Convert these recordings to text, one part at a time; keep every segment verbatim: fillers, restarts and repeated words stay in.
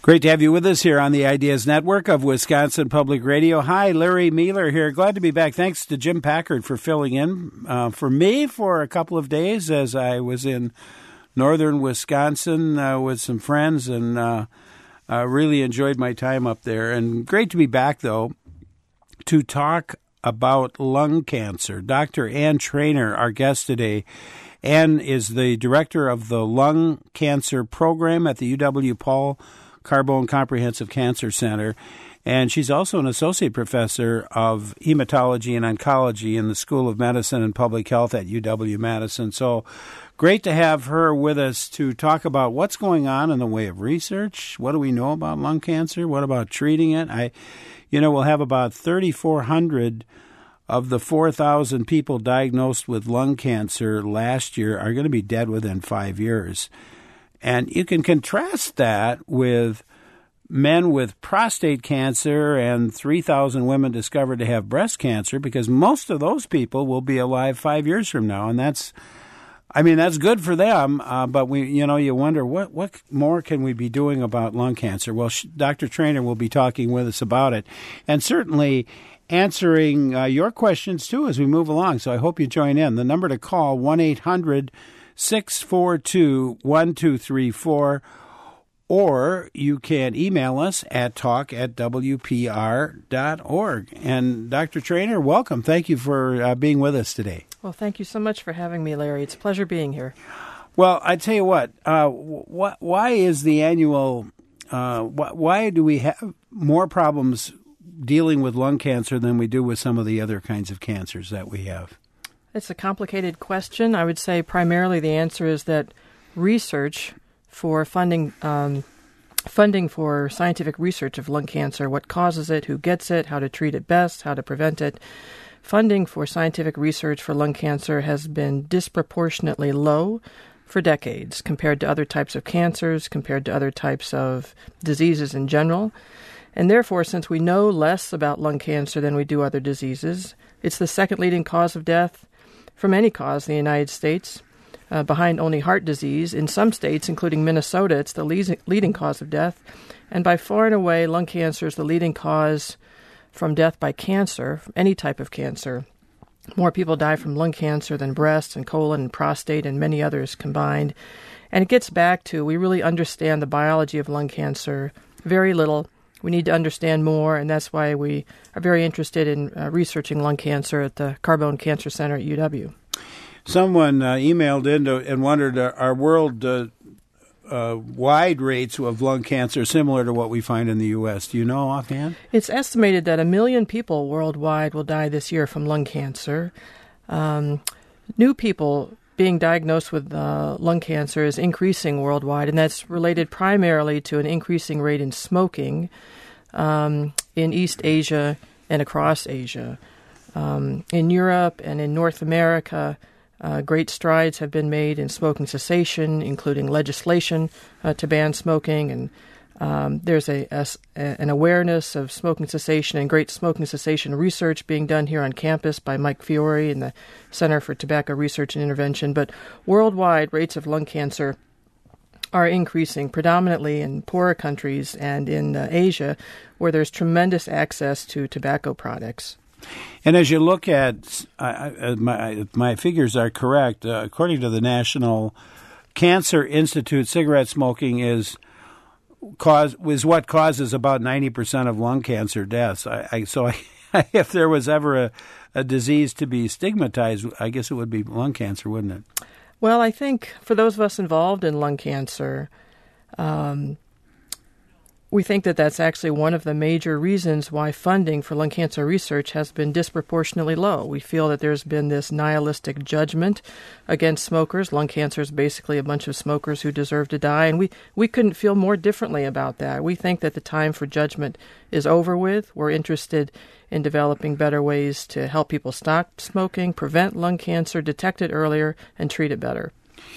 Great to have you with us here on the Ideas Network of Wisconsin Public Radio. Hi, Larry Mueller here. Glad to be back. Thanks to Jim Packard for filling in uh, for me for a couple of days as I was in northern Wisconsin uh, with some friends, and uh, uh, really enjoyed my time up there. And great to be back, though, to talk about lung cancer. Doctor Ann Trainer, our guest today. Ann is the director of the Lung Cancer Program at the U W-Paul Carbone Comprehensive Cancer Center, and she's also an associate professor of hematology and oncology in the School of Medicine and Public Health at U W-Madison. So great to have her with us to talk about what's going on in the way of research. What do we know about lung cancer? What about treating it? I, you know, we'll have about thirty-four hundred of the four thousand people diagnosed with lung cancer last year are going to be dead within five years. And you can contrast that with men with prostate cancer and three thousand women discovered to have breast cancer, because most of those people will be alive five years from now. And that's, I mean, that's good for them. Uh, but, we, you know, you wonder, what, what more can we be doing about lung cancer? Well, Doctor Trainer will be talking with us about it, and certainly answering uh, your questions, too, as we move along. So I hope you join in. The number to call, one eight hundred six four two one two three four, or you can email us at talk at w p r dot org. And Doctor Trainer, welcome. Thank you for uh, being with us today. Well, thank you so much for having me, Larry. It's a pleasure being here. Well, I tell you what, uh, wh- why is the annual, uh, wh- why do we have more problems dealing with lung cancer than we do with some of the other kinds of cancers that we have? It's a complicated question. I would say primarily the answer is that research for funding um, funding for scientific research of lung cancer, what causes it, who gets it, how to treat it best, how to prevent it, funding for scientific research for lung cancer has been disproportionately low for decades compared to other types of cancers, compared to other types of diseases in general. And therefore, since we know less about lung cancer than we do other diseases, it's the second leading cause of death from any cause in the United States, uh, behind only heart disease. In some states, including Minnesota, it's the le- leading cause of death. And by far and away, lung cancer is the leading cause from death by cancer, any type of cancer. More people die from lung cancer than breast and colon and prostate and many others combined. And it gets back to, we really understand the biology of lung cancer very little. We need to understand more, and that's why we are very interested in uh, researching lung cancer at the Carbone Cancer Center at U W. Someone uh, emailed in to, and wondered, uh, are world uh, uh, wide rates of lung cancer similar to what we find in the U S? Do you know offhand? It's estimated that a million people worldwide will die this year from lung cancer. Um, new people being diagnosed with uh, lung cancer is increasing worldwide, and that's related primarily to an increasing rate in smoking um, in East Asia and across Asia. Um, in Europe and in North America, uh, great strides have been made in smoking cessation, including legislation uh, to ban smoking, and Um, there's a, a, an awareness of smoking cessation and great smoking cessation research being done here on campus by Mike Fiore in the Center for Tobacco Research and Intervention. But worldwide, rates of lung cancer are increasing, predominantly in poorer countries and in uh, Asia, where there's tremendous access to tobacco products. And as you look at, uh, my, my figures are correct, uh, according to the National Cancer Institute, cigarette smoking is Cause was what causes about ninety percent of lung cancer deaths. I, I, so, I, if there was ever a, a disease to be stigmatized, I guess it would be lung cancer, wouldn't it? Well, I think for those of us involved in lung cancer, um, we think that that's actually one of the major reasons why funding for lung cancer research has been disproportionately low. We feel that there's been this nihilistic judgment against smokers. Lung cancer is basically a bunch of smokers who deserve to die, and we, we couldn't feel more differently about that. We think that the time for judgment is over with. We're interested in developing better ways to help people stop smoking, prevent lung cancer, detect it earlier, and treat it better.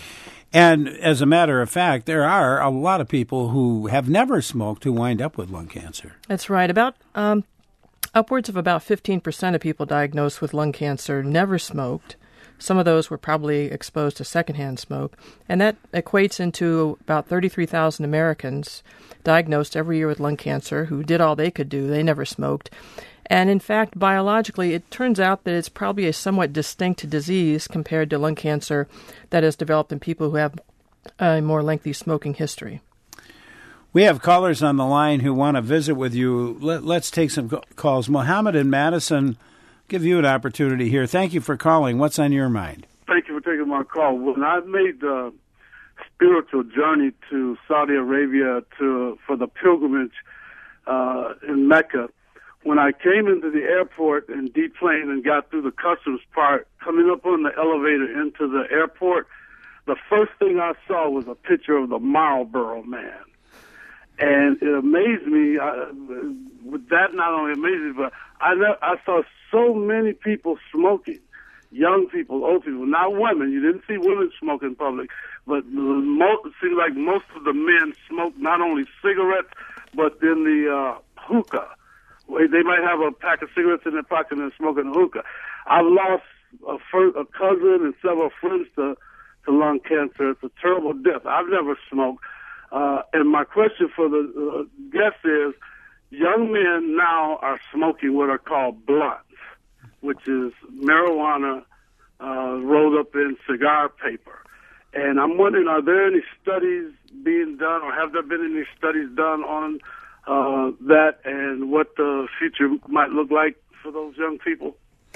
And as a matter of fact, there are a lot of people who have never smoked who wind up with lung cancer. That's right. About um, upwards of about fifteen percent of people diagnosed with lung cancer never smoked. Some of those were probably exposed to secondhand smoke. And that equates into about thirty-three thousand Americans diagnosed every year with lung cancer who did all they could do. They never smoked. And in fact, biologically, it turns out that it's probably a somewhat distinct disease compared to lung cancer that is developed in people who have a more lengthy smoking history. We have callers on the line who want to visit with you. Let, let's take some calls. Mohammed in Madison, give you an opportunity here. Thank you for calling. What's on your mind? Thank you for taking my call. When I made the spiritual journey to Saudi Arabia to for the pilgrimage uh, in Mecca, when I came into the airport and deplaned and got through the customs part, coming up on the elevator into the airport, the first thing I saw was a picture of the Marlboro Man. And it amazed me. I, that not only amazed me, but I, I saw so many people smoking, young people, old people, not women. You didn't see women smoke in public, but most, it seemed like most of the men smoked not only cigarettes, but then the uh, hookah. They might have a pack of cigarettes in their pocket and smoking a hookah. I've lost a, fir- a cousin and several friends to, to lung cancer. It's a terrible death. I've never smoked. Uh, and my question for the uh, guest is, young men now are smoking what are called blunts, which is marijuana uh, rolled up in cigar paper. And I'm wondering, are there any studies being done, or have there been any studies done on uh, that and what the future might look like for those young people?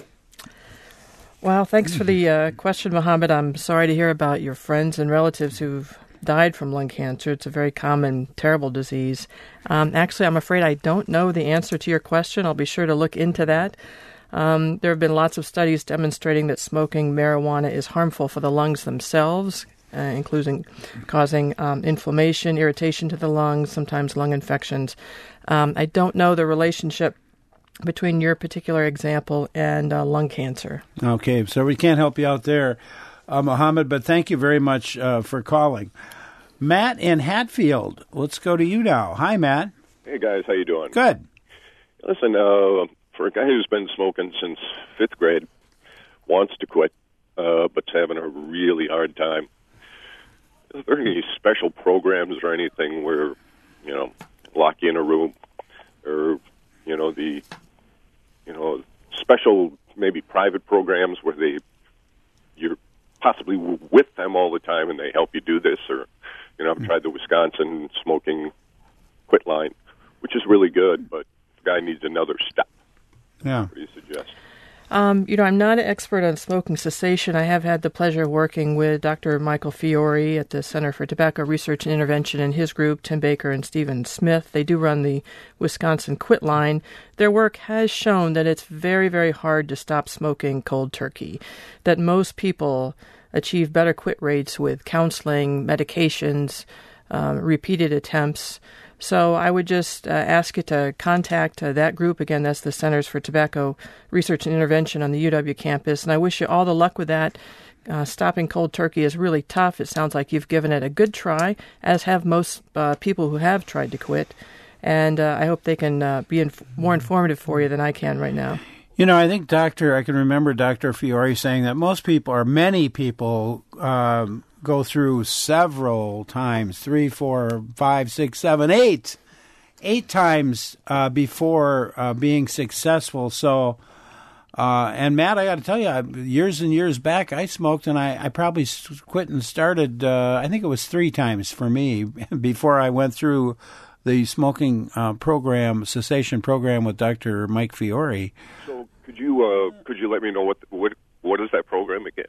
Well, thanks for the uh, question, Mohammed. I'm sorry to hear about your friends and relatives who've died from lung cancer. It's a very common, terrible disease. Um, actually, I'm afraid I don't know the answer to your question. I'll be sure to look into that. Um, there have been lots of studies demonstrating that smoking marijuana is harmful for the lungs themselves, uh, including causing um, inflammation, irritation to the lungs, sometimes lung infections. Um, I don't know the relationship between your particular example and uh, lung cancer. Okay, so we can't help you out there, uh, Mohammed, but thank you very much uh, for calling. Matt in Hatfield, let's go to you now. Hi, Matt. Hey, guys, how you doing? Good. Listen, uh, for a guy who's been smoking since fifth grade, wants to quit, uh, but's having a really hard time, is there any special programs or anything where, you know, lock you in a room, or, you know, the, you know, special maybe private programs where they, you're possibly with them all the time and they help you do this, or, you know, I've tried the Wisconsin smoking quit line, which is really good, but the guy needs another step. Yeah. What do you suggest? Um, you know, I'm not an expert on smoking cessation. I have had the pleasure of working with Doctor Michael Fiore at the Center for Tobacco Research and Intervention and his group, Tim Baker and Stephen Smith. They do run the Wisconsin Quit Line. Their work has shown that it's very, very hard to stop smoking cold turkey, that most people achieve better quit rates with counseling, medications, um, repeated attempts. So I would just uh, ask you to contact uh, that group. Again, that's the Centers for Tobacco Research and Intervention on the U W campus. And I wish you all the luck with that. Uh, stopping cold turkey is really tough. It sounds like you've given it a good try, as have most uh, people who have tried to quit. And uh, I hope they can uh, be inf- more informative for you than I can right now. You know, I think Doctor, I can remember Doctor Fiore saying that most people, or many people, um, go through several times, three, four, five, six, seven, eight, eight times uh, before uh, being successful. So, uh, and Matt, I got to tell you, years and years back, I smoked, and I, I probably quit and started, uh, I think it was three times for me before I went through the smoking uh, program, cessation program with Doctor Mike Fiore. So could you uh, could you let me know what what what is that program again?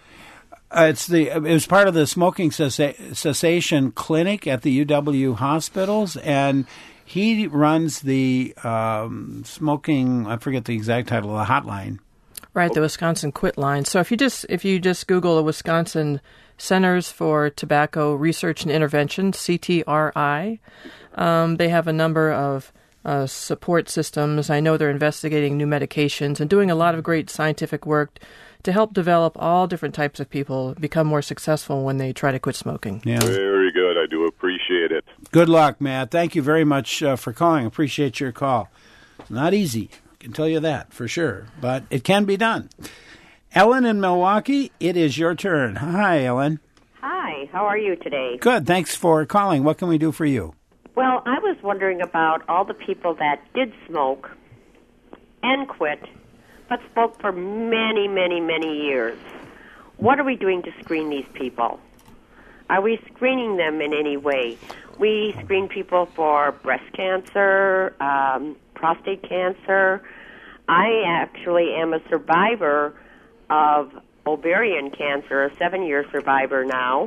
Uh, it's the it was part of the smoking cessa- cessation clinic at the U W hospitals, and he runs the um, smoking. I forget the exact title of the hotline. Right, the Wisconsin Quit Line. So if you just if you just Google the Wisconsin Centers for Tobacco Research and Intervention, C T R I, um, they have a number of uh, support systems. I know they're investigating new medications and doing a lot of great scientific work to help develop all different types of people become more successful when they try to quit smoking. Yeah. Very good. I do appreciate it. Good luck, Matt. Thank you very much uh, for calling. Appreciate your call. Not easy, I can tell you that for sure, but it can be done. Ellen in Milwaukee, it is your turn. Hi, Ellen. Hi, how are you today? Good, thanks for calling. What can we do for you? Well, I was wondering about all the people that did smoke and quit, but smoked for many, many, many years. What are we doing to screen these people? Are we screening them in any way? We screen people for breast cancer, um, prostate cancer. I actually am a survivor of ovarian cancer, a seven-year survivor now.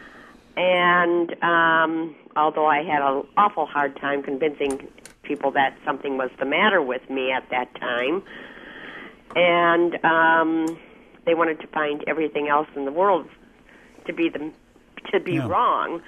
And um, although I had an awful hard time convincing people that something was the matter with me at that time, and um, they wanted to find everything else in the world to be the to be yeah. wrong.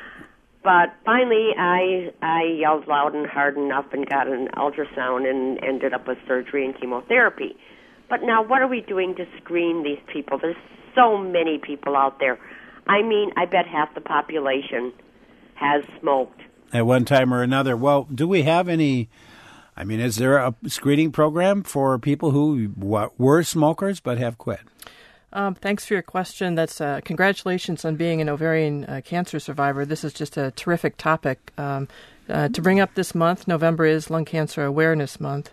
But finally, I I yelled loud and hard enough and got an ultrasound and ended up with surgery and chemotherapy. But now, what are we doing to screen these people? There's so many people out there. I mean, I bet half the population has smoked. At one time or another. Well, do we have any, I mean, is there a screening program for people who were smokers but have quit? Um, thanks for your question. That's uh, congratulations on being an ovarian uh, cancer survivor. This is just a terrific topic um, uh, to bring up this month. November is Lung Cancer Awareness Month.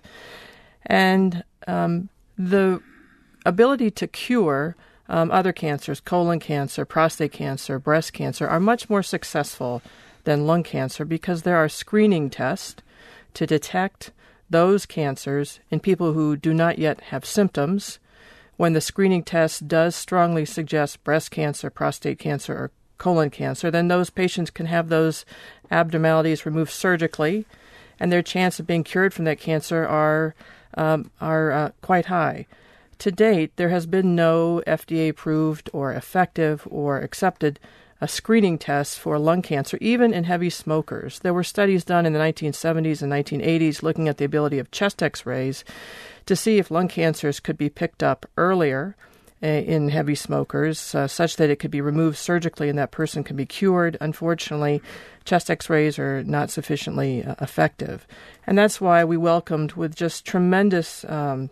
And um, the ability to cure um, other cancers, colon cancer, prostate cancer, breast cancer, are much more successful than lung cancer because there are screening tests to detect those cancers in people who do not yet have symptoms. When the screening test does strongly suggest breast cancer, prostate cancer, or colon cancer, then those patients can have those abnormalities removed surgically, and their chance of being cured from that cancer are um, are uh, quite high. To date, there has been no F D A-approved or effective or accepted a screening test for lung cancer, even in heavy smokers. There were studies done in the nineteen seventies and nineteen eighties looking at the ability of chest X-rays to see if lung cancers could be picked up earlier uh, in heavy smokers, uh, such that it could be removed surgically and that person can be cured. Unfortunately, chest X-rays are not sufficiently uh, effective. And that's why we welcomed with just tremendous um,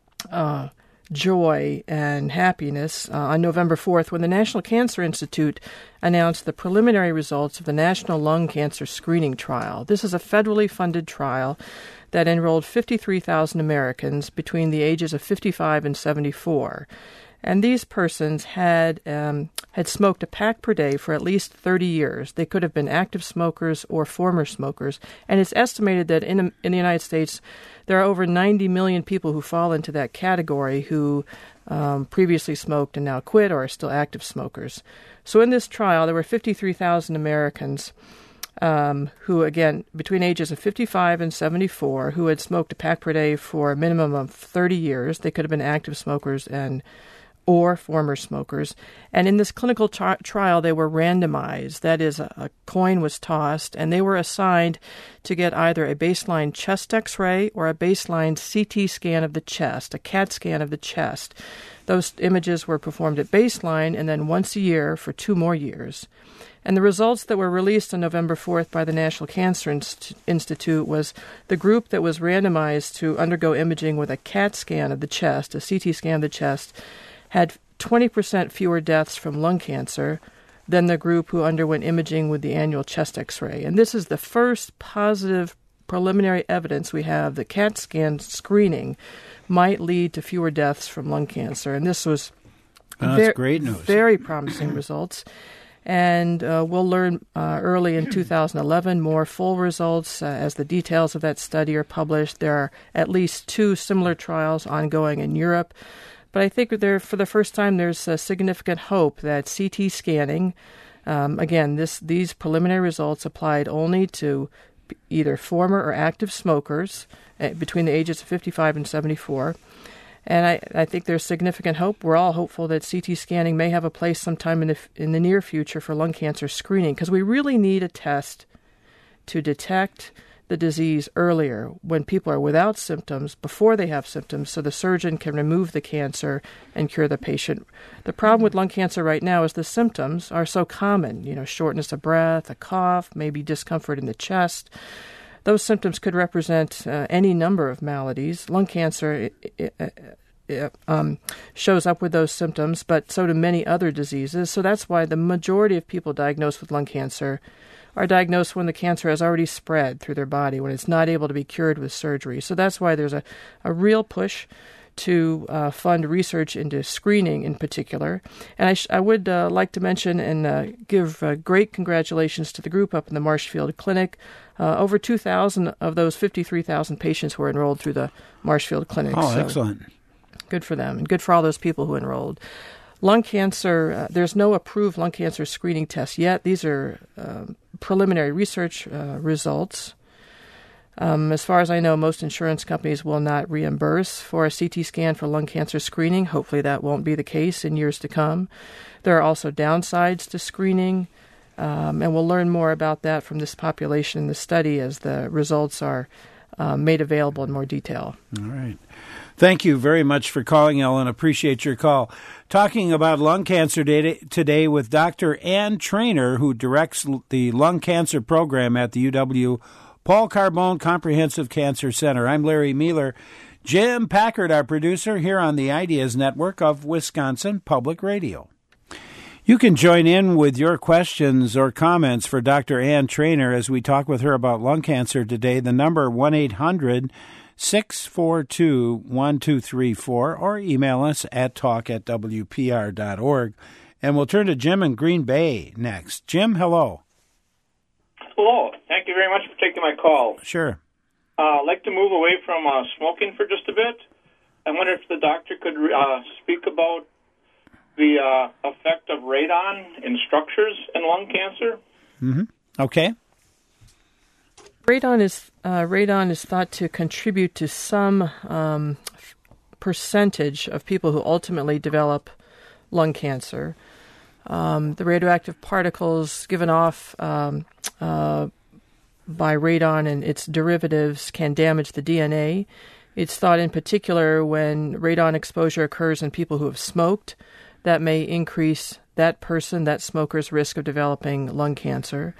uh, joy and happiness uh, on November fourth when the National Cancer Institute announced the preliminary results of the National Lung Cancer Screening Trial. This is a federally funded trial that enrolled fifty-three thousand Americans between the ages of fifty-five and seventy-four. And these persons had um, had smoked a pack per day for at least thirty years. They could have been active smokers or former smokers. And it's estimated that in, in the United States, there are over ninety million people who fall into that category who um, previously smoked and now quit or are still active smokers. So in this trial, there were fifty-three thousand Americans um, who, again, between ages of fifty-five and seventy-four, who had smoked a pack per day for a minimum of thirty years. They could have been active smokers and or former smokers. And in this clinical tri- trial, they were randomized. That is, a, a coin was tossed, and they were assigned to get either a baseline chest X-ray or a baseline C T scan of the chest, a CAT scan of the chest. Those images were performed at baseline and then once a year for two more years. And the results that were released on November fourth by the National Cancer Inst- Institute was the group that was randomized to undergo imaging with a CAT scan of the chest, a C T scan of the chest, had twenty percent fewer deaths from lung cancer than the group who underwent imaging with the annual chest X-ray. And this is the first positive preliminary evidence we have that CAT scan screening might lead to fewer deaths from lung cancer. And this was oh, ver- that's great news. Very promising results. And uh, we'll learn uh, early in two thousand eleven more full results uh, as the details of that study are published. There are at least two similar trials ongoing in Europe. But I think there, for the first time, there's a significant hope that C T scanning, um, again, this these preliminary results applied only to either former or active smokers uh, between the ages of fifty-five and seventy-four. And I, I think there's significant hope. We're all hopeful that C T scanning may have a place sometime in the, in the near future for lung cancer screening, because we really need a test to detect the disease earlier when people are without symptoms, before they have symptoms, so the surgeon can remove the cancer and cure the patient. The problem with lung cancer right now is the symptoms are so common, you know, shortness of breath, a cough, maybe discomfort in the chest. Those symptoms could represent uh, any number of maladies. Lung cancer, it, it, um, shows up with those symptoms, but so do many other diseases. So that's why the majority of people diagnosed with lung cancer are diagnosed when the cancer has already spread through their body, when it's not able to be cured with surgery. So that's why there's a, a real push to uh, fund research into screening in particular. And I, sh- I would uh, like to mention and uh, give uh, great congratulations to the group up in the Marshfield Clinic. Uh, over two thousand of those fifty-three thousand patients were enrolled through the Marshfield Clinic. Oh, so excellent. Good for them, and good for all those people who enrolled. Lung cancer, uh, there's no approved lung cancer screening test yet. These are uh, preliminary research uh, results. Um, as far as I know, most insurance companies will not reimburse for a C T scan for lung cancer screening. Hopefully that won't be the case in years to come. There are also downsides to screening, um, and we'll learn more about that from this population in the study as the results are uh, made available in more detail. All right. Thank you very much for calling, Ellen. Appreciate your call. Talking about lung cancer data today with Doctor Ann Trainer, who directs the lung cancer program at the U W Paul Carbone Comprehensive Cancer Center. I'm Larry Mealer. Jim Packard, our producer, here on the Ideas Network of Wisconsin Public Radio. You can join in with your questions or comments for Doctor Ann Trainer as we talk with her about lung cancer today. The number one eight hundred six four two one two three four or email us at talk at w p r dot org. And we'll turn to Jim in Green Bay next. Jim, hello. Hello. Thank you very much for taking my call. Sure. Uh, I'd like to move away from uh, smoking for just a bit. I wonder if the doctor could uh, speak about the uh, effect of radon in structures in lung cancer. Mm-hmm. Okay. Radon is uh, radon is thought to contribute to some um, f- percentage of people who ultimately develop lung cancer. Um, the radioactive particles given off um, uh, by radon and its derivatives can damage the D N A. It's thought in particular when radon exposure occurs in people who have smoked, that may increase that person, that smoker's risk of developing lung cancer.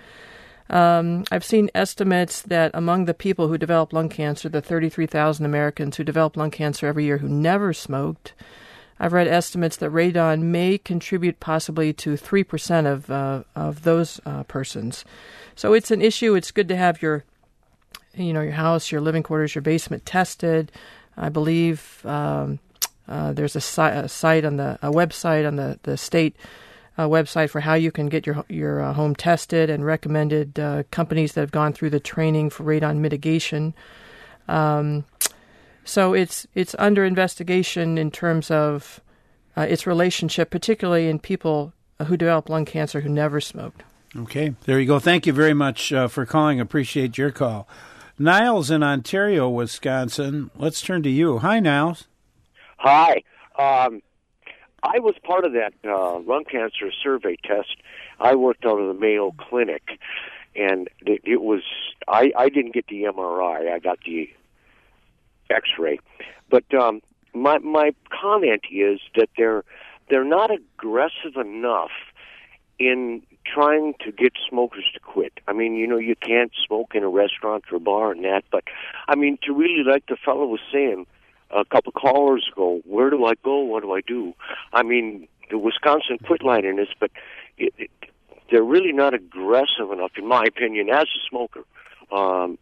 Um, I've seen estimates that among the people who develop lung cancer, the thirty-three thousand Americans who develop lung cancer every year who never smoked, I've read estimates that radon may contribute possibly to three percent of uh, of those uh, persons. So it's an issue. It's good to have your, you know, your house, your living quarters, your basement tested. I believe um, uh, there's a, si- a site on the a website on the the state uh, website for how you can get your your uh, home tested, and recommended uh, companies that have gone through the training for radon mitigation. Um, So it's it's under investigation in terms of uh, its relationship, particularly in people who develop lung cancer who never smoked. Okay, there you go. Thank you very much uh, for calling. Appreciate your call. Niles in Ontario, Wisconsin. Let's turn to you. Hi, Niles. Hi. Um, I was part of that uh, lung cancer survey test. I worked out of the Mayo Clinic, and it, it was I, I didn't get the M R I. I got the X-ray, but um, my my comment is that they're they're not aggressive enough in trying to get smokers to quit. I mean, you know, you can't smoke in a restaurant or bar and that, but I mean, to really, like the fellow was saying a couple callers ago, where do I go? What do I do? I mean, the Wisconsin Quit line in this, but it, it, they're really not aggressive enough, in my opinion, as a smoker, um,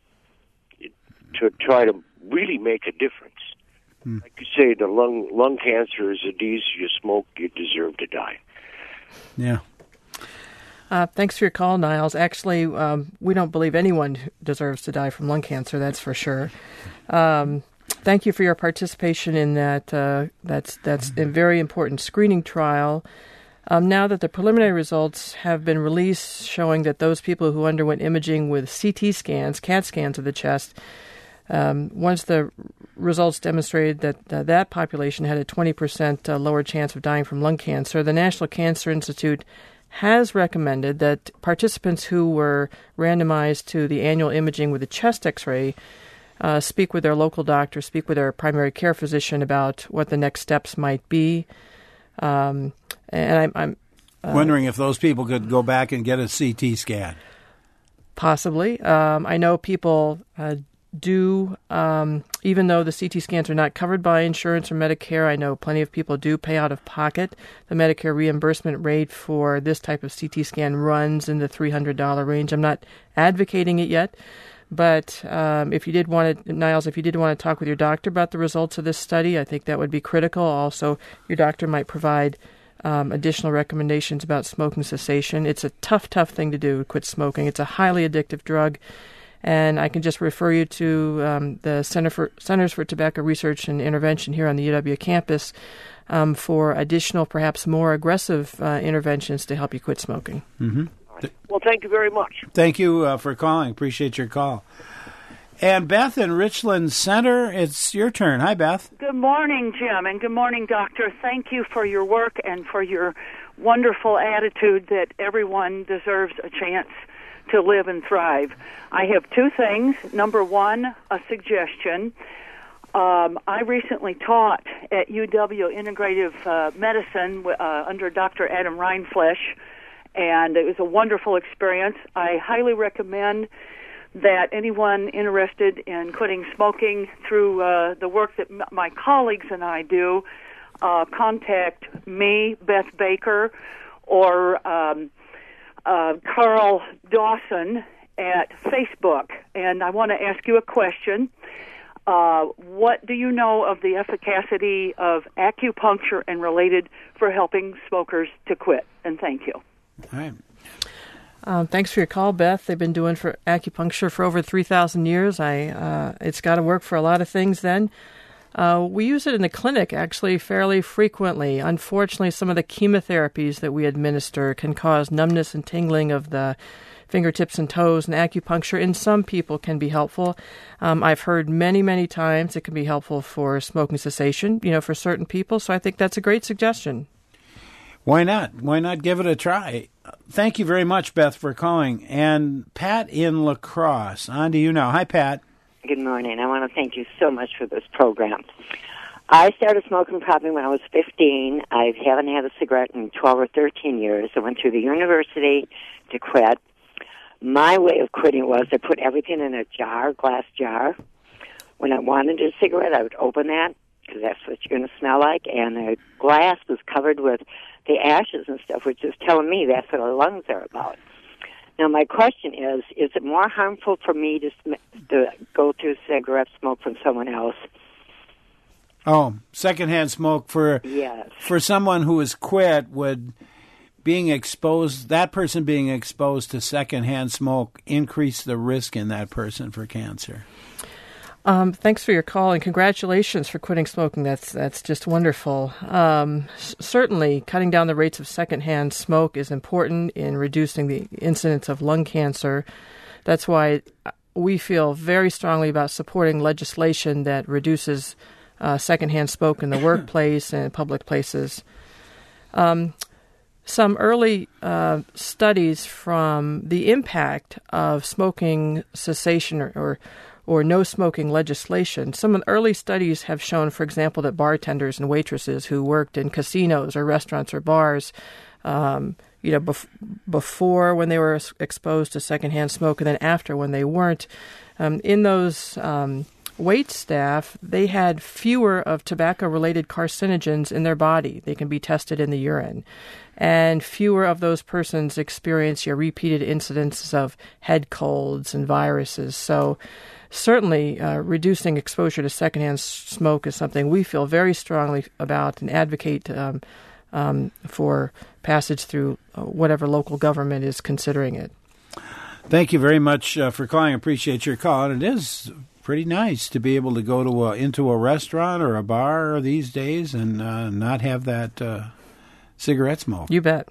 to try to really make a difference. Hmm. Like you say, the lung lung cancer is a disease. You smoke, you deserve to die. Yeah. Uh, thanks for your call, Niles. Actually, um, we don't believe anyone deserves to die from lung cancer. That's for sure. Um, thank you for your participation in that. Uh, that's that's a very important screening trial. Um, now that the preliminary results have been released, showing that those people who underwent imaging with C T scans, CAT scans of the chest, Um, once the results demonstrated that uh, that population had a twenty percent uh, lower chance of dying from lung cancer, the National Cancer Institute has recommended that participants who were randomized to the annual imaging with a chest X-ray uh, speak with their local doctor, speak with their primary care physician about what the next steps might be. Um, and I'm, I'm uh, wondering if those people could go back and get a C T scan. Possibly. Um, I know people Uh, do, um, even though the C T scans are not covered by insurance or Medicare, I know plenty of people do pay out of pocket. The Medicare reimbursement rate for this type of C T scan runs in the three hundred dollars range. I'm not advocating it yet, but um, if you did want to, Niles, if you did want to talk with your doctor about the results of this study, I think that would be critical. Also, your doctor might provide um, additional recommendations about smoking cessation. It's a tough, tough thing to do, quit smoking. It's a highly addictive drug. And I can just refer you to um, the Center for Centers for Tobacco Research and Intervention here on the U W campus um, for additional, perhaps more aggressive uh, interventions to help you quit smoking. Mm-hmm. Well, thank you very much. Thank you uh, for calling. Appreciate your call. And Beth in Richland Center, it's your turn. Hi, Beth. Good morning, Jim, and good morning, Doctor. Thank you for your work and for your wonderful attitude that everyone deserves a chance to live and thrive. I have two things. Number one, a suggestion. Um, I recently taught at U W Integrative uh, Medicine uh, under Doctor Adam Reinflesch, and it was a wonderful experience. I highly recommend that anyone interested in quitting smoking through uh, the work that m- my colleagues and I do, uh, contact me, Beth Baker, or um, Uh, Carl Dawson at Facebook, and I want to ask you a question. Uh, what do you know of the efficacy of acupuncture and related for helping smokers to quit? And thank you. All right. Um, thanks for your call, Beth. They've been doing for acupuncture for over three thousand years. I uh, it's got to work for a lot of things then. Uh, we use it in the clinic, actually, fairly frequently. Unfortunately, some of the chemotherapies that we administer can cause numbness and tingling of the fingertips and toes, and acupuncture in some people can be helpful. Um, I've heard many, many times it can be helpful for smoking cessation, you know, for certain people, so I think that's a great suggestion. Why not? Why not give it a try? Thank you very much, Beth, for calling. And Pat in La Crosse, on to you now. Hi, Pat. Good morning. I want to thank you so much for this program. I started smoking probably when I was fifteen. I haven't had a cigarette in twelve or thirteen years. I went through the university to quit. My way of quitting was I put everything in a jar, glass jar. When I wanted a cigarette, I would open that, because that's what you're going to smell like, and the glass was covered with the ashes and stuff, which is telling me that's what our lungs are about. Now, my question is, is it more harmful for me to, sm- to go through cigarette smoke from someone else? Oh, secondhand smoke for yes. for someone who has quit, would being exposed, that person being exposed to secondhand smoke increase the risk in that person for cancer? Um, thanks for your call, and congratulations for quitting smoking. That's that's just wonderful. Um, s- certainly, cutting down the rates of secondhand smoke is important in reducing the incidence of lung cancer. That's why we feel very strongly about supporting legislation that reduces uh, secondhand smoke in the workplace and public places. Um, some early uh, studies from the impact of smoking cessation or, or or no smoking legislation. Some of the early studies have shown, for example, that bartenders and waitresses who worked in casinos or restaurants or bars, um, you know, bef- before when they were exposed to secondhand smoke and then after when they weren't, um, in those um, wait staff, they had fewer of tobacco-related carcinogens in their body. They can be tested in the urine. And fewer of those persons experience your repeated incidences of head colds and viruses. So certainly, uh, reducing exposure to secondhand smoke is something we feel very strongly about and advocate um, um, for passage through uh, whatever local government is considering it. Thank you very much uh, for calling. I appreciate your call. And it is pretty nice to be able to go to a, into a restaurant or a bar these days and uh, not have that uh, cigarette smoke. You bet.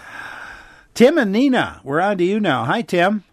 Tim and Nina, we're on to you now. Hi, Tim.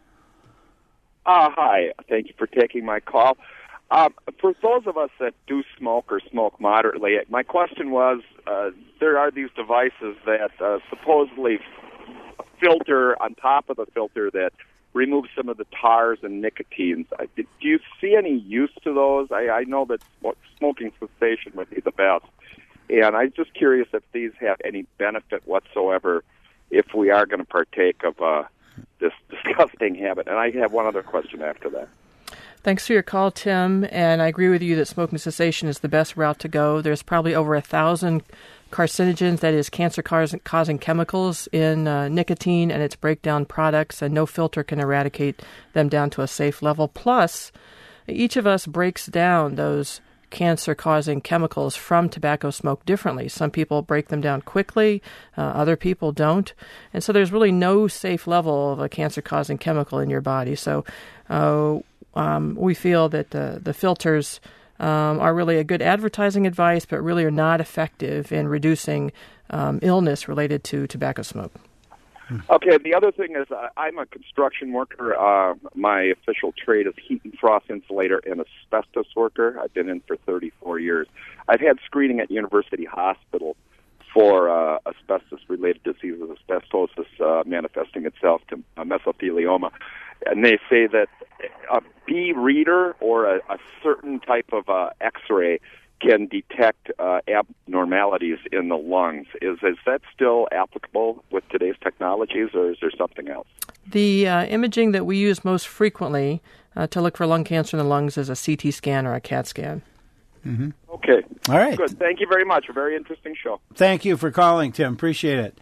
Uh, hi. Thank you for taking my call. Um, for those of us that do smoke or smoke moderately, my question was, uh, there are these devices that uh, supposedly filter on top of the filter that remove some of the tars and nicotines. I, do you see any use to those? I, I know that smoking cessation would be the best. And I'm just curious if these have any benefit whatsoever if we are going to partake of uh, this disgusting habit. And I have one other question after that. Thanks for your call, Tim. And I agree with you that smoking cessation is the best route to go. There's probably over a thousand carcinogens, that is cancer-causing chemicals in uh, nicotine and its breakdown products, and no filter can eradicate them down to a safe level. Plus, each of us breaks down those cancer-causing chemicals from tobacco smoke differently. Some people break them down quickly, uh, other people don't. And so there's really no safe level of a cancer-causing chemical in your body. So uh, um, we feel that uh, the filters Um, are really a good advertising advice, but really are not effective in reducing um, illness related to tobacco smoke. Okay, the other thing is uh, I'm a construction worker. Uh, my official trade is heat and frost insulator and asbestos worker. I've been in for thirty-four years. I've had screening at University Hospital for uh, asbestos-related diseases, asbestosis uh, manifesting itself to uh, mesothelioma. And they say that a B reader or a, a certain type of uh, X-ray can detect uh, abnormalities in the lungs. Is is that still applicable with today's technologies, or is there something else? The uh, imaging that we use most frequently uh, to look for lung cancer in the lungs is a C T scan or a CAT scan. Mm-hmm. Okay. All right. Good. Thank you very much. A very interesting show. Thank you for calling, Tim. Appreciate it.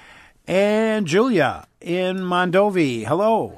And Julia in Mondovi. Hello.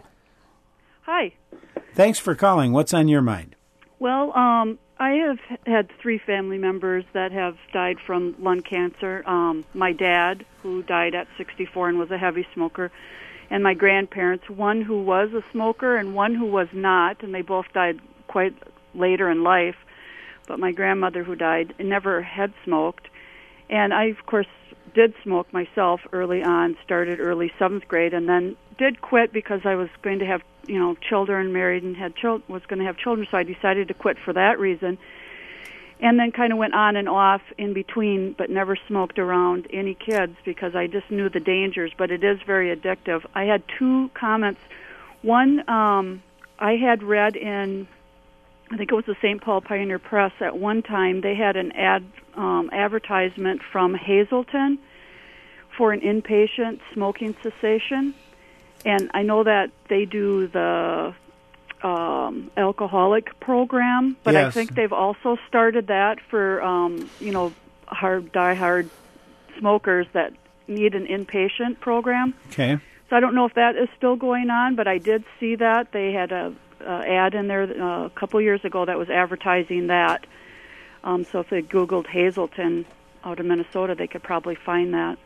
Hi. Thanks for calling. What's on your mind? Well, um, I have had three family members that have died from lung cancer. Um, my dad, who died at sixty-four and was a heavy smoker, and my grandparents, one who was a smoker and one who was not, and they both died quite later in life. But my grandmother, who died, never had smoked. And I, of course, did smoke myself early on, started early seventh grade, and then did quit because I was going to have, you know, children, married, and had chil- was going to have children, so I decided to quit for that reason. And then kind of went on and off in between, but never smoked around any kids because I just knew the dangers, but it is very addictive. I had two comments. One, um, I had read in, I think it was the Saint Paul Pioneer Press, at one time they had an ad um, advertisement from Hazelton for an inpatient smoking cessation. And I know that they do the um, alcoholic program, but yes. I think they've also started that for, um, you know, hard, die-hard smokers that need an inpatient program. Okay. So I don't know if that is still going on, but I did see that. They had a, a ad in there uh, a couple years ago that was advertising that. Um, so if they Googled Hazelton out of Minnesota, they could probably find that.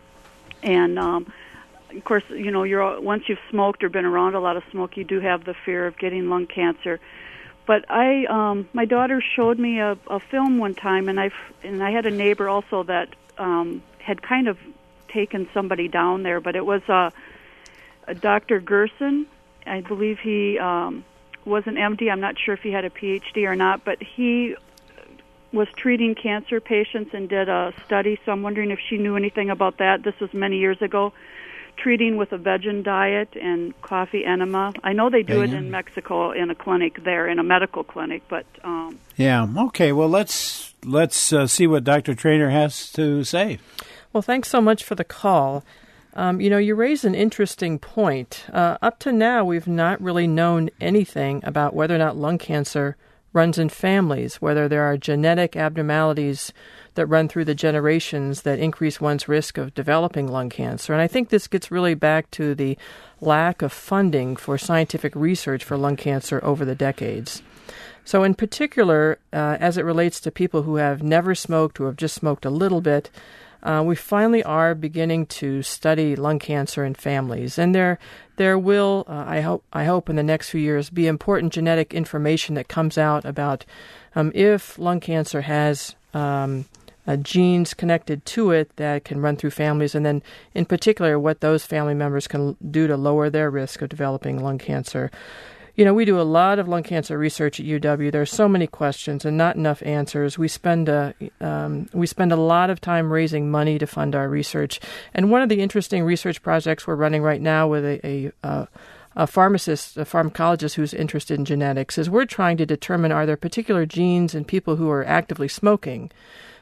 And um of course, you know, you're once you've smoked or been around a lot of smoke, you do have the fear of getting lung cancer. But I, um, my daughter showed me a, a film one time, and I and I had a neighbor also that um, had kind of taken somebody down there. But it was uh, a Doctor Gerson. I believe he um, was an M D. I'm not sure if he had a P H D or not, but he was treating cancer patients and did a study. So I'm wondering if she knew anything about that. This was many years ago. Treating with a vegan diet and coffee enema. I know they do it in Mexico in a clinic there, in a medical clinic, but um, yeah. Okay. Well, let's let's uh, see what Doctor Trainer has to say. Well, thanks so much for the call. Um, you know, you raise an interesting point. Uh, up to now, we've not really known anything about whether or not lung cancer runs in families, whether there are genetic abnormalities that run through the generations that increase one's risk of developing lung cancer. And I think this gets really back to the lack of funding for scientific research for lung cancer over the decades. So in particular, uh, as it relates to people who have never smoked, who have just smoked a little bit, uh, we finally are beginning to study lung cancer in families. And there there will, uh, I hope, I hope in the next few years, be important genetic information that comes out about um, if lung cancer has um, Uh, genes connected to it that can run through families, and then in particular what those family members can do to lower their risk of developing lung cancer. You know, we do a lot of lung cancer research at U W. There are so many questions and not enough answers. We spend a, um, we spend a lot of time raising money to fund our research. And one of the interesting research projects we're running right now with a, a uh, a pharmacist, a pharmacologist who's interested in genetics, is we're trying to determine, are there particular genes in people who are actively smoking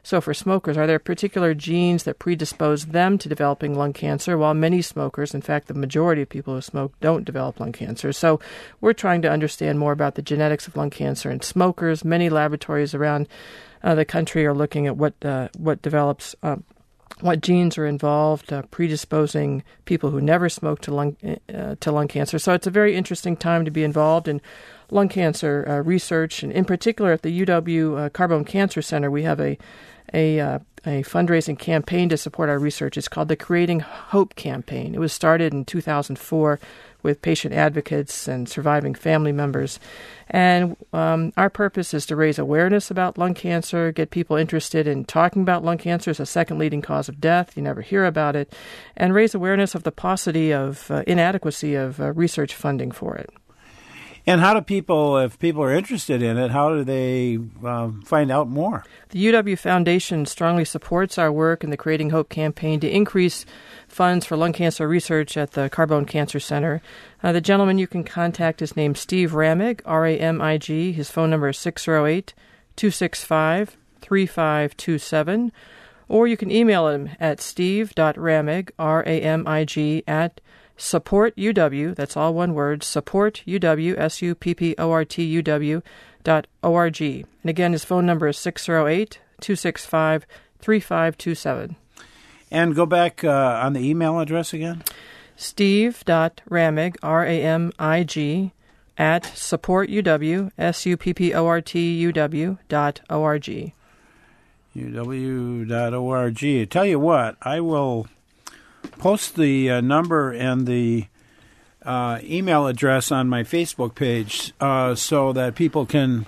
So for smokers, are there particular genes that predispose them to developing lung cancer, while many smokers, in fact, the majority of people who smoke, don't develop lung cancer? So we're trying to understand more about the genetics of lung cancer in smokers. Many laboratories around uh, the country are looking at what uh, what develops uh, what genes are involved, uh, predisposing people who never smoked to lung uh, to lung cancer. So it's a very interesting time to be involved in lung cancer uh, research, and in particular at the U W uh, Carbone Cancer Center, we have a a uh, a fundraising campaign to support our research. It's called the Creating Hope Campaign. It was started in two thousand four with patient advocates and surviving family members. And um, our purpose is to raise awareness about lung cancer, get people interested in talking about lung cancer as a second leading cause of death. You never hear about it. And raise awareness of the paucity of uh, inadequacy of uh, research funding for it. And how do people, if people are interested in it, how do they uh, find out more? The U W Foundation strongly supports our work in the Creating Hope campaign to increase funds for lung cancer research at the Carbone Cancer Center. Uh, the gentleman you can contact is named Steve Ramig, R A M I G. His phone number is six oh eight, two six five, three five two seven. Or you can email him at steve.ramig, R A M I G, at Support U W, that's all one word, Support U W, S U P P O R T U W dot O R G. And again, his phone number is six oh eight, two six five, three five two seven. And go back uh, on the email address again. Steve.ramig, R A M I G, at Support U W, S U P P O R T U W dot O R G. U W dot O R G. I tell you what, I will post the uh, number and the uh, email address on my Facebook page uh, so that people can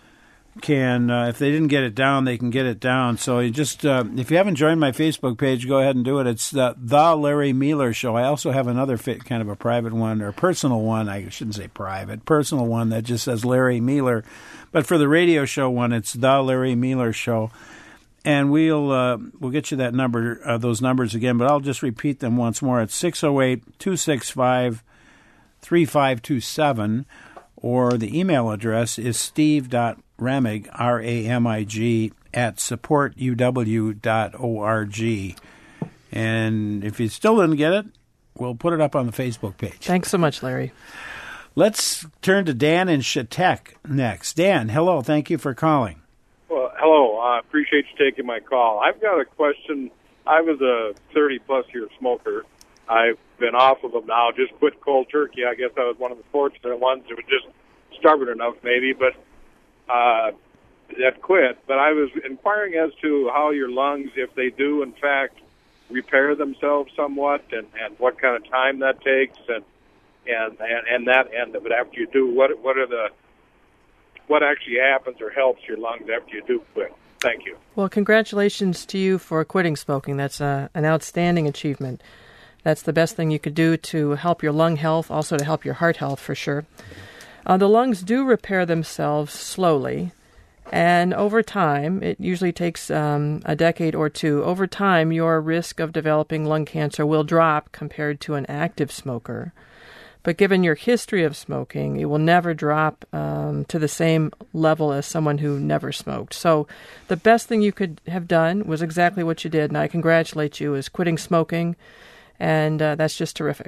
can uh, if they didn't get it down, they can get it down. So you just uh, if you haven't joined my Facebook page, go ahead and do it. It's the, the Larry Mealer Show. I also have another fit, kind of a private one or personal one. I shouldn't say private, personal one that just says Larry Mealer. But for the radio show one, it's the Larry Mealer Show. And we'll uh, we'll get you that number, uh, those numbers again, but I'll just repeat them once more. It's six oh eight, two six five, three five two seven, or the email address is steve.ramig, R A M I G, at support U W dot O R G. And if you still didn't get it, we'll put it up on the Facebook page. Thanks so much, Larry. Let's turn to Dan in Chautauqua next. Dan, hello. Thank you for calling. Well, hello. I appreciate you taking my call. I've got a question. I was a thirty-plus year smoker. I've been off of them now, just quit cold turkey. I guess I was one of the fortunate ones who was just stubborn enough, maybe, but uh, that quit. But I was inquiring as to how your lungs, if they do, in fact, repair themselves somewhat, and, and what kind of time that takes, and and and, and that end of it. After you do, what what are the what actually happens or helps your lungs after you do quit? Thank you. Well, congratulations to you for quitting smoking. That's a, an outstanding achievement. That's the best thing you could do to help your lung health, also to help your heart health for sure. Uh, the lungs do repair themselves slowly, and over time, it usually takes um, a decade or two, over time your risk of developing lung cancer will drop compared to an active smoker. But given your history of smoking, it will never drop um, to the same level as someone who never smoked. So the best thing you could have done was exactly what you did, and I congratulate you, is quitting smoking, and uh, that's just terrific.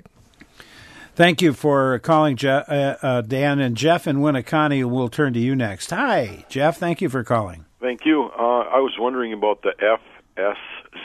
Thank you for calling, Je- uh, uh, Dan. And Jeff in Winneconne will turn to you next. Hi, Jeff. Thank you for calling. Thank you. Uh, I was wondering about the F S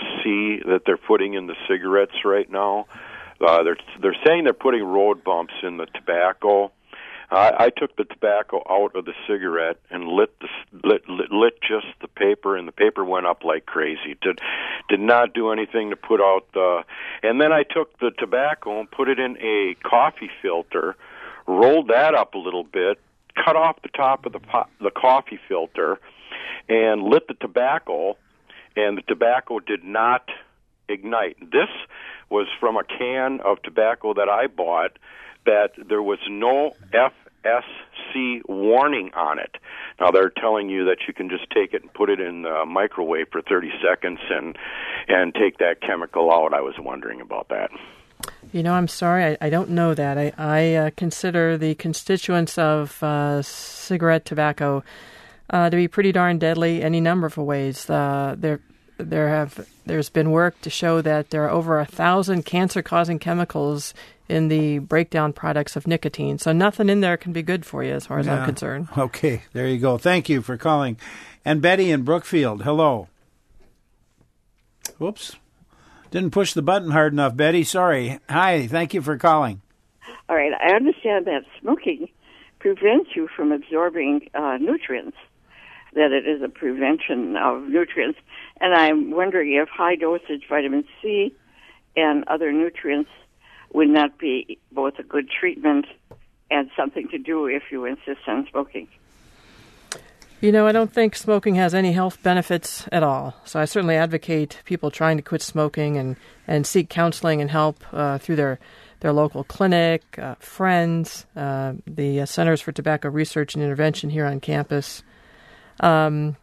C that they're putting in the cigarettes right now. Uh, they're they're saying they're putting road bumps in the tobacco. Uh, I took the tobacco out of the cigarette and lit the lit, lit lit just the paper, and the paper went up like crazy. Did did not do anything to put out the. And then I took the tobacco and put it in a coffee filter, rolled that up a little bit, cut off the top of the po- the coffee filter, and lit the tobacco, and the tobacco did not ignite. This was from a can of tobacco that I bought that there was no F S C warning on it. Now they're telling you that you can just take it and put it in the microwave for thirty seconds and and take that chemical out. I was wondering about that. You know, I'm sorry, I, I don't know that. I, I uh, consider the constituents of uh, cigarette tobacco uh, to be pretty darn deadly any number of ways. Uh, there, there have there's been work to show that there are over a thousand cancer-causing chemicals in the breakdown products of nicotine. So nothing in there can be good for you, as far as yeah. I'm concerned. Okay, there you go. Thank you for calling. And Betty in Brookfield, hello. Whoops. Didn't push the button hard enough, Betty. Sorry. Hi, thank you for calling. All right, I understand that smoking prevents you from absorbing uh, nutrients, that it is a prevention of nutrients. And I'm wondering if high-dosage vitamin C and other nutrients would not be both a good treatment and something to do if you insist on smoking. You know, I don't think smoking has any health benefits at all. So I certainly advocate people trying to quit smoking and, and seek counseling and help uh, through their, their local clinic, uh, friends, uh, the uh, Centers for Tobacco Research and Intervention here on campus. Um,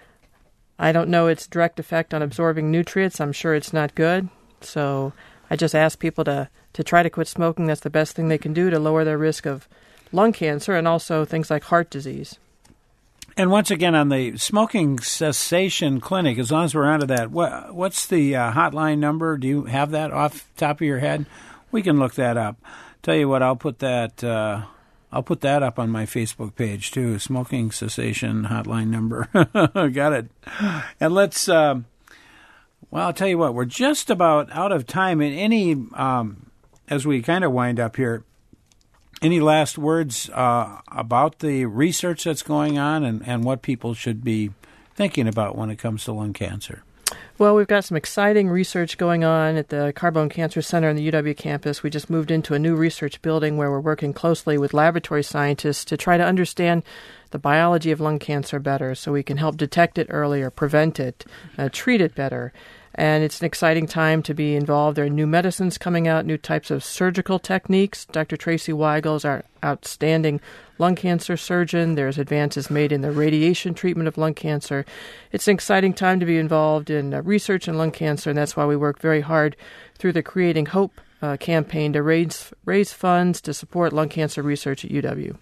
I don't know its direct effect on absorbing nutrients. I'm sure it's not good. So I just ask people to, to try to quit smoking. That's the best thing they can do to lower their risk of lung cancer and also things like heart disease. And once again, on the smoking cessation clinic, as long as we're onto that, what, what's the uh, hotline number? Do you have that off the top of your head? We can look that up. Tell you what, I'll put that uh, I'll put that up on my Facebook page too. Smoking cessation hotline number. Got it. And let's. Uh, well, I'll tell you what. We're just about out of time. In any, um, as we kind of wind up here. Any last words uh, about the research that's going on and, and what people should be thinking about when it comes to lung cancer? Well, we've got some exciting research going on at the Carbone Cancer Center in the U W campus. We just moved into a new research building where we're working closely with laboratory scientists to try to understand the biology of lung cancer better so we can help detect it earlier, prevent it, uh, treat it better. And it's an exciting time to be involved. There are new medicines coming out, new types of surgical techniques. Doctor Tracy Weigel is our outstanding lung cancer surgeon. There's advances made in the radiation treatment of lung cancer. It's an exciting time to be involved in uh, research in lung cancer, and that's why we work very hard through the Creating Hope uh, campaign to raise, raise funds to support lung cancer research at U W.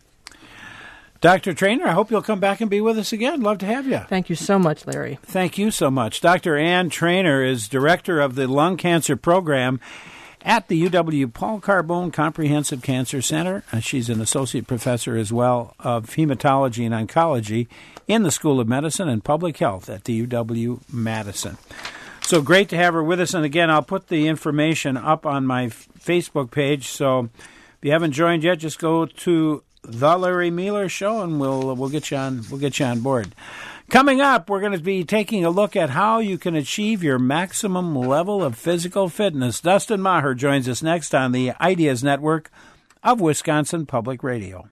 Doctor Traynor, I hope you'll come back and be with us again. Love to have you. Thank you so much, Larry. Thank you so much. Doctor Ann Traynor is director of the lung cancer program at the U W Paul Carbone Comprehensive Cancer Center. Uh, she's an associate professor as well of hematology and oncology in the School of Medicine and Public Health at the U W Madison. So great to have her with us. And again, I'll put the information up on my f- Facebook page. So if you haven't joined yet, just go to The Larry Meiler Show, and we'll we'll get you on we'll get you on board. Coming up, we're going to be taking a look at how you can achieve your maximum level of physical fitness. Dustin Maher joins us next on the Ideas Network of Wisconsin Public Radio.